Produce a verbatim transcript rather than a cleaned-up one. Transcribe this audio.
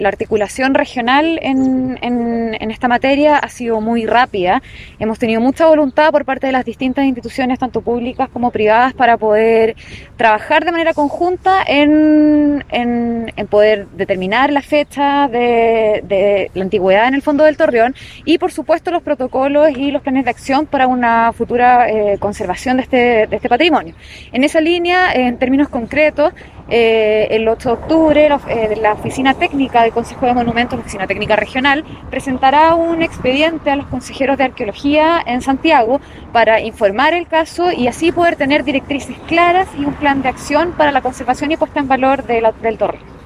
la articulación regional en, en, en esta materia ha sido muy rápida. Hemos tenido mucha voluntad por parte de las distintas instituciones, tanto públicas como privadas, para poder trabajar de manera conjunta en, en, en poder determinar la fecha de, de la antigüedad en el fondo del Torreón y, por supuesto, los protocolos y los planes de acción para una futura eh, conservación de este, de este patrimonio. En esa línea, en términos concretos, eh, el ocho de octubre la, eh, la Oficina Técnica del Consejo de Monumentos, la Oficina Técnica Regional, presentará un expediente a los consejeros de arqueología en Santiago para informar el caso y así poder tener directrices claras y un plan de acción para la conservación y puesta en valor de la, del Torreón.